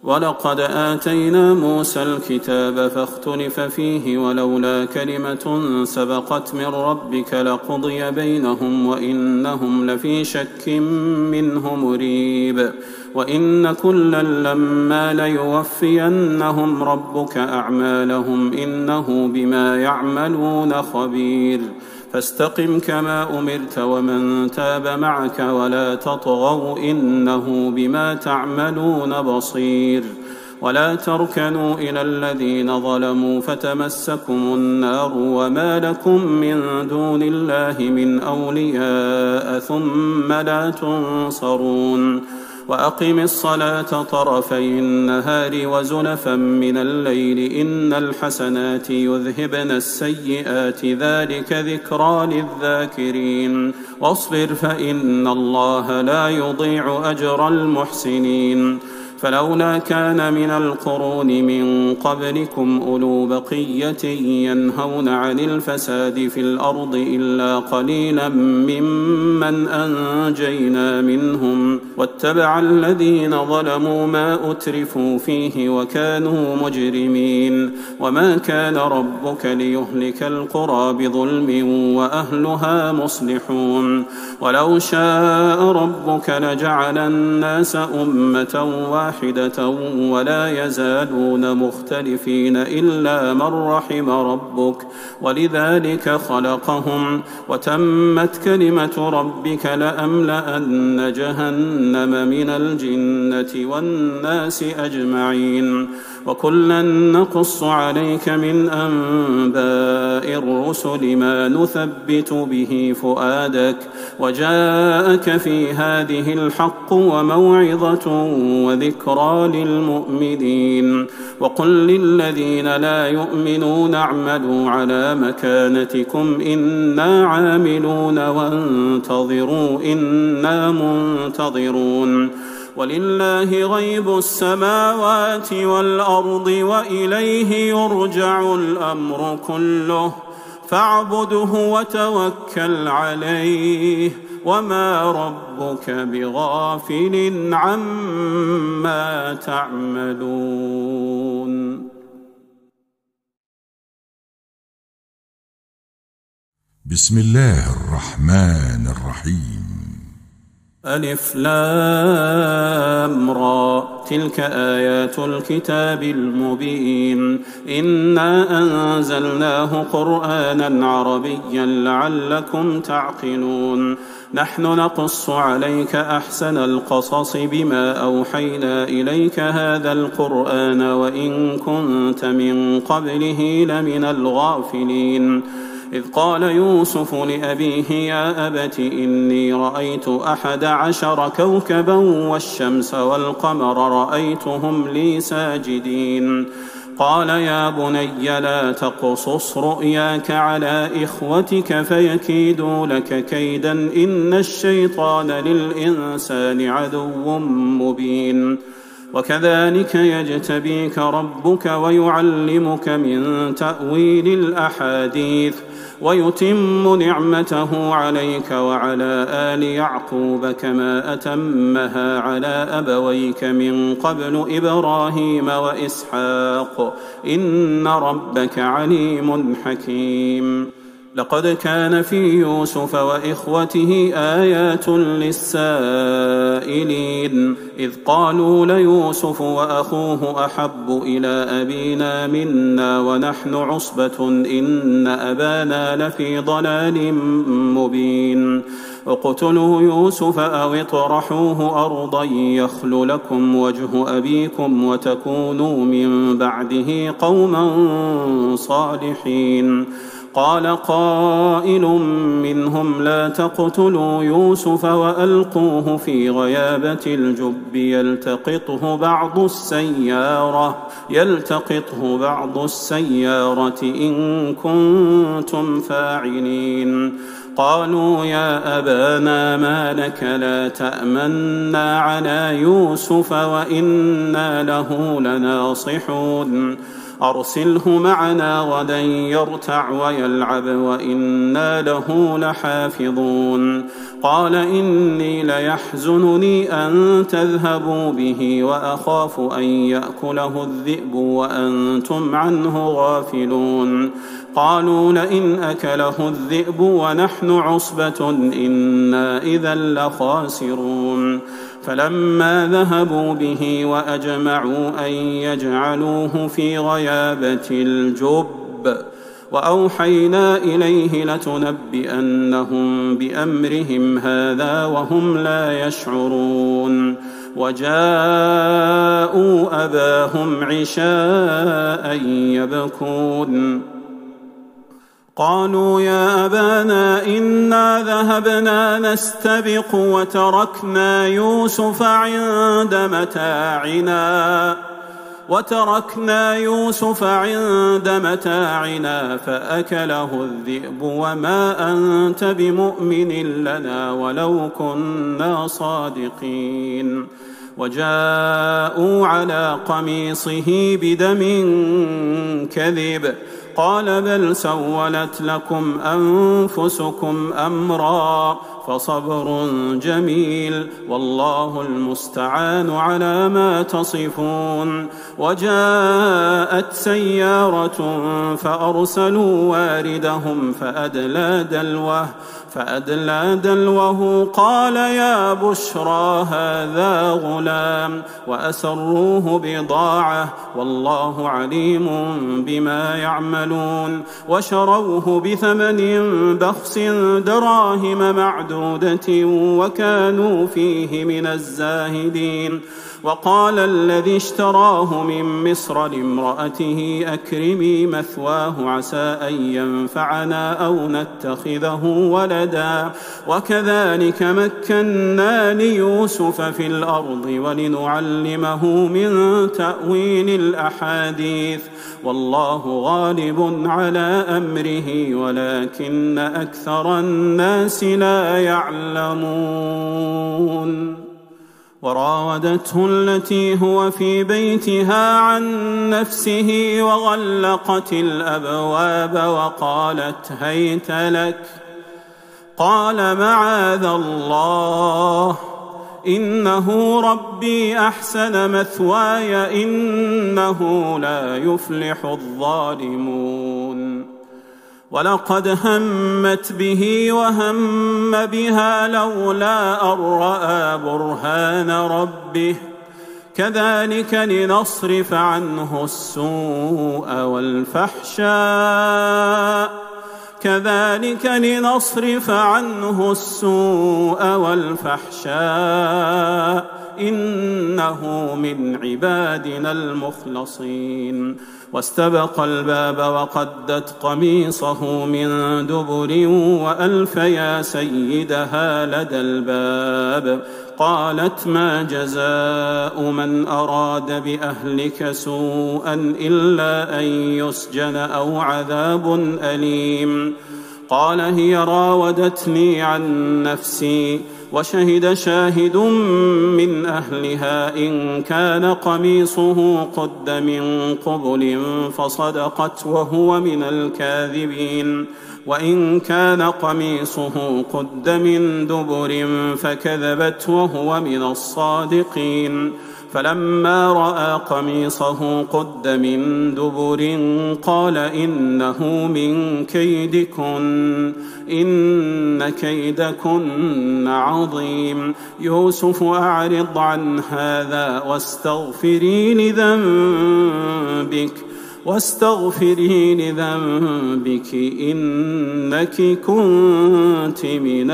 ولقد آتينا موسى الكتاب فاختلف فيه ولولا كلمة سبقت من ربك لقضي بينهم وإنهم لفي شك منه مريب وإن كلا لما ليوفينهم ربك أعمالهم إنه بما يعملون خبير فاستقم كما أمرت ومن تاب معك ولا تطغوا إنه بما تعملون بصير ولا تركنوا إلى الذين ظلموا فتمسكم النار وما لكم من دون الله من أولياء ثم لا تنصرون وأقم الصلاة طرفي النهار وزلفا من الليل إن الحسنات يذهبن السيئات ذلك ذكرى للذاكرين واصبر فإن الله لا يضيع أجر المحسنين فلولا كان من القرون من قبلكم أولو بقية ينهون عن الفساد في الأرض إلا قليلا ممن أنجينا منهم واتبع الذين ظلموا ما أترفوا فيه وكانوا مجرمين وما كان ربك ليهلك القرى بظلم وأهلها مصلحون ولو شاء ربك لجعل الناس أمة واحدة ولا يزالون مختلفين إلا من رحم ربك ولذلك خلقهم وتمت كلمة ربك لأملأن جهنم من الجنة والناس أجمعين وكلا نقص عليك من أنباء الرسل ما نثبت به فؤادك وجاءك في هذه الحق وموعظة وذكرى للمؤمنين وقل للذين لا يؤمنون اعملوا على مكانتكم إنا عاملون وانتظروا إنا منتظرون ولله غيب السماوات والأرض وإليه يرجع الأمر كله فاعبده وتوكل عليه وما ربك بغافل عما تعملون. بسم الله الرحمن الرحيم. ألف لام را تلك آيات الكتاب المبين إنا أنزلناه قرآنا عربيا لعلكم تعقلون نحن نقص عليك أحسن القصص بما أوحينا إليك هذا القرآن وإن كنت من قبله لمن الغافلين إذ قال يوسف لأبيه يا أبت إني رأيت 11 كوكبا والشمس والقمر رأيتهم لي ساجدين قال يا بني لا تقصص رؤياك على إخوتك فيكيدوا لك كيدا إن الشيطان للإنسان عدو مبين وكذلك يجتبيك ربك ويعلمك من تأويل الأحاديث ويتم نعمته عليك وعلى آل يعقوب كما أتمها على أبويك من قبل إبراهيم وإسحاق إن ربك عليم حكيم لقد كان في يوسف وإخوته آيات للسائلين إذ قالوا ليوسف وأخوه أحب إلى أبينا منا ونحن عصبة إن أبانا لفي ضلال مبين اقتلوا يوسف أو اطرحوه أرضا يخل لكم وجه أبيكم وتكونوا من بعده قوما صالحين قال قائل منهم لا تقتلوا يوسف وألقوه في غيابة الجب يلتقطه بعض السيارة إن كنتم فاعلين قالوا يا أبانا ما لك لا تأمنا على يوسف وإنا له لناصحون أرسله معنا غدا يرتع ويلعب وإنا له لحافظون قال إني ليحزنني أن تذهبوا به وأخاف أن يأكله الذئب وأنتم عنه غافلون قالوا لئن أكله الذئب ونحن عصبة إنا إذا لخاسرون فلما ذهبوا به وأجمعوا أن يجعلوه في غيابة الجب وأوحينا إليه لتنبئنهم بأمرهم هذا وهم لا يشعرون وجاءوا أباهم عشاء يبكون قالوا يا أبانا إنا ذهبنا نستبق وتركنا يوسف عند متاعنا فأكله الذئب وما أنت بمؤمن لنا ولو كنا صادقين وجاءوا على قميصه بدم كذب قال بل سولت لكم أنفسكم أمرا فصبر جميل والله المستعان على ما تصفون وجاءت سيارة فأرسلوا واردهم فأدلى دلوه قال يا بشرى هذا غلام وأسروه بضاعة والله عليم بما يعملون وشروه بثمن بخس دراهم معدودة وكانوا فيه من الزاهدين وقال الذي اشتراه من مصر لامرأته أكرمي مثواه عسى أن ينفعنا أو نتخذه ولدا وكذلك مكنا ليوسف في الأرض ولنعلمه من تأويل الأحاديث والله غالب على أمره ولكن أكثر الناس لا يعلمون وراودته التي هو في بيتها عن نفسه وغلقت الأبواب وقالت هيت لك قال معاذ الله إنه ربي أحسن مثواي إنه لا يفلح الظالمون ولقد همت به وهم بها لولا أن رأى برهان ربه كذلك لنصرف عنه السوء والفحشاء إنه من عبادنا المخلصين واستبق الباب وقدت قميصه من دبر وألف يا سيدها لدى الباب قالت ما جزاء من أراد بأهلك سوءا إلا أن يسجن أو عذاب أليم قال هي راودتني عن نفسي وشهد شاهد من أهلها إن كان قميصه قد من قبل فصدقت وهو من الكاذبين وإن كان قميصه قد من دبر فكذبت وهو من الصادقين فلما رأى قميصه قد من دبر قال إنه من كيدكن إن كيدكن عظيم يوسف أعرض عن هذا واستغفري لذنبك إنك كنت من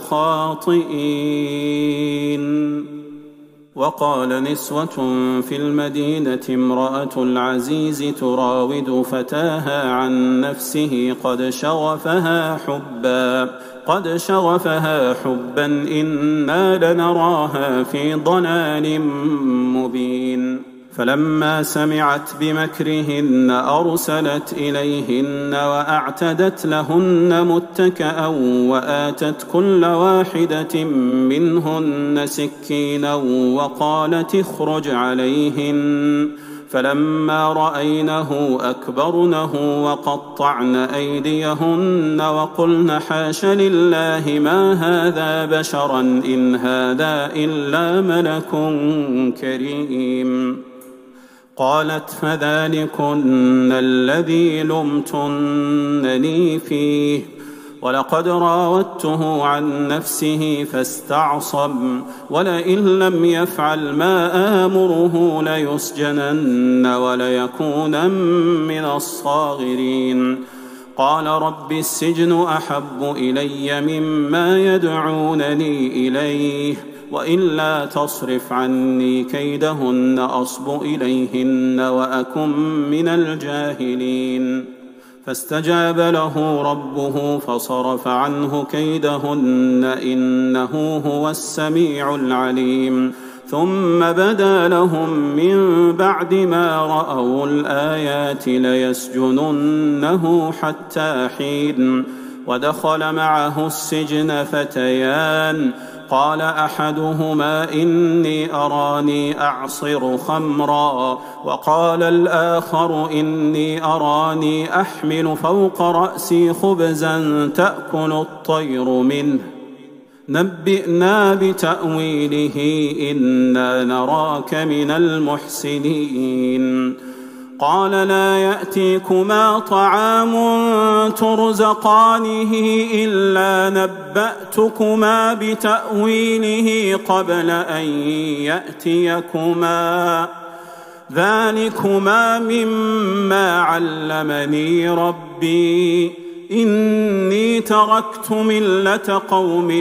الخاطئين وقال نسوة في المدينة امرأة العزيز تراود فتاها عن نفسه قد شغفها حبا إنا لنراها في ضلال مبين فلما سمعت بمكرهن أرسلت إليهن وأعتدت لهن متكأ وآتت كل واحدة منهن سكينا وقالت اخرج عليهن فلما رأينه أكبرنه وقطعن أيديهن وقلن حاش لله ما هذا بشرا إن هذا إلا ملك كريم. قالت فذلكن الذي لمتنني فيه ولقد راودته عن نفسه فاستعصم ولئن لم يفعل ما آمره ليسجنن وليكونن من الصاغرين. قال رب السجن أحب إلي مما يدعونني إليه وإلا تصرف عني كيدهن أصب إليهن وأكن من الجاهلين. فاستجاب له ربه فصرف عنه كيدهن إنه هو السميع العليم. ثم بدا لهم من بعد ما رأوا الآيات ليسجننه حتى حين. ودخل معه السجن فتيان قال أحدهما إني أراني أعصر خمرا وقال الآخر إني أراني أحمل فوق رأسي خبزا تأكل الطير منه نبئنا بتأويله إنا نراك من المحسنين. قال لا يأتيكما طعام ترزقانه إلا نبأتكما بتأويله قبل أن يأتيكما ذلكما مما علمني ربي إني تركت ملة قوم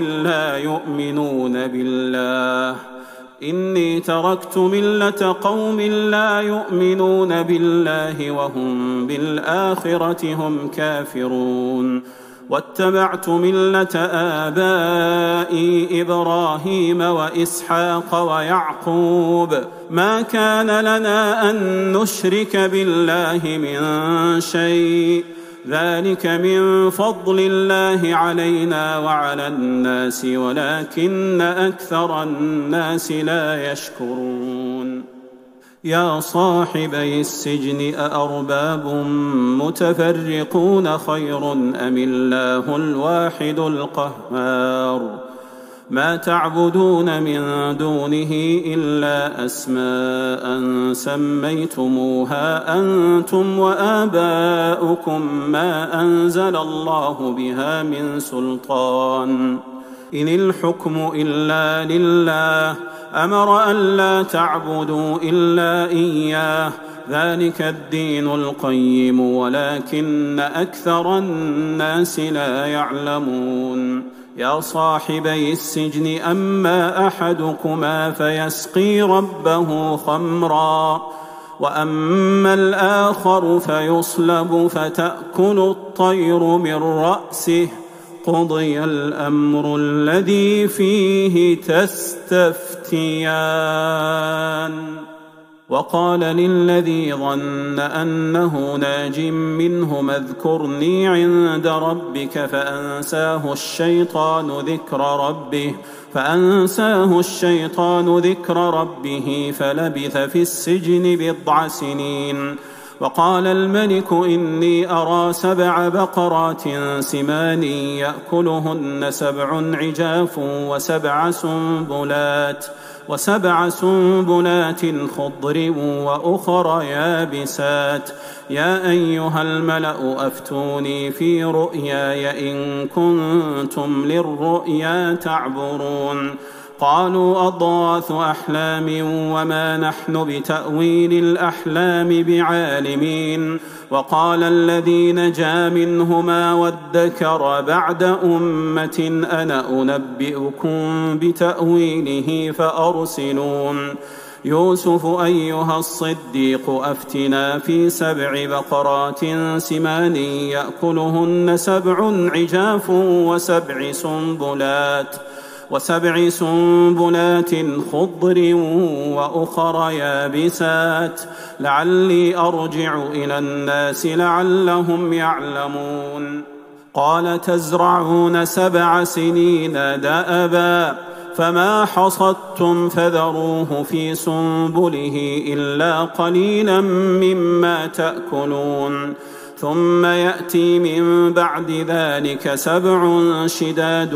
لا يؤمنون بالله وهم بالآخرة هم كافرون. واتبعت ملة آبائي إبراهيم وإسحاق ويعقوب ما كان لنا أن نشرك بالله من شيء ذلك من فضل الله علينا وعلى الناس ولكن أكثر الناس لا يشكرون. يا صاحبي السجن أأرباب متفرقون خير أم الله الواحد القهار. ما تعبدون من دونه إلا أسماء سميتموها أنتم وآباؤكم ما أنزل الله بها من سلطان إن الحكم إلا لله أمر ألا تعبدوا إلا إياه ذلك الدين القيم ولكن أكثر الناس لا يعلمون. يا صاحبي السجن أما أحدكما فيسقي ربه خمرا وأما الآخر فيصلب فتأكل الطير من رأسه قضي الأمر الذي فيه تستفتيان. وقال للذي ظن أنه ناج منهما اذكرني عند ربك فأنساه الشيطان ذكر ربه فلبث في السجن 9 سنين. وقال الملك إني أرى 7 بقرات سمان يأكلهن 7 عجاف وسبع سنبلات خضر وأخر يابسات يا أيها الملأ أفتوني في رؤياي إن كنتم للرؤيا تعبرون. قالوا أضغاث أحلام وما نحن بتأويل الأحلام بعالمين. وقال الذي نجا منهما وادكر بعد أمة أنا أنبئكم بتأويله فأرسلون. يوسف أيها الصديق أفتنا في 7 بقرات سمان يأكلهن 7 عجاف وسبع سنبلات خضر وأخر يابسات لعلي أرجع إلى الناس لعلهم يعلمون. قال تزرعون 7 سنين دأبا فما حصدتم فذروه في سنبله إلا قليلا مما تأكلون ثم يأتي من بعد ذلك 7 شداد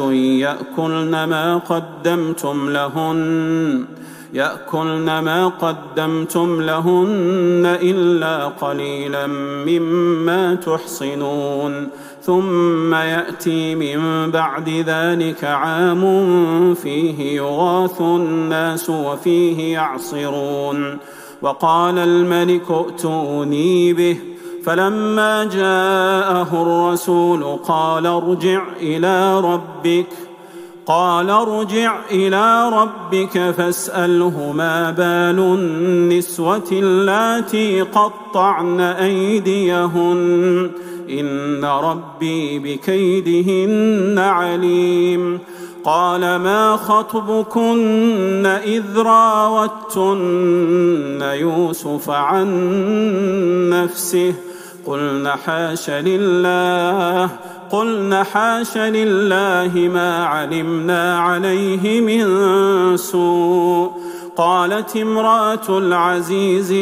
يأكلن ما قدمتم لهن إلا قليلا مما تحصنون ثم يأتي من بعد ذلك عام فيه يغاث الناس وفيه يعصرون وقال الملك ائتوني به فلما جاءه الرسول قال ارجع إلى ربك فاسأله ما بال النسوة اللاتي قطعن أيديهن إن ربي بكيدهن عليم قال ما خطبكن إذ راوتن يوسف عن نفسه قلن حاش لله ما علمنا عليه من سوء قالت امرأة العزيز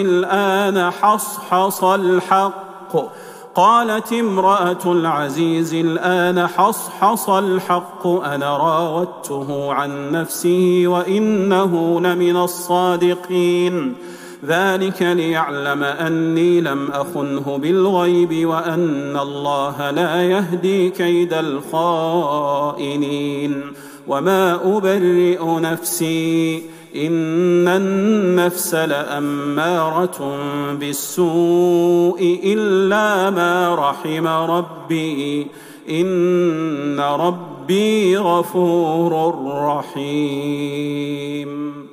الآن حصحص الحق أنا راودته عن نفسه وإنه لمن الصادقين ذلك ليعلم أني لم أخنه بالغيب وأن الله لا يهدي كيد الخائنين وما أبرئ نفسي إن النفس لأمارة بالسوء إلا ما رحم ربي إن ربي غفور رحيم.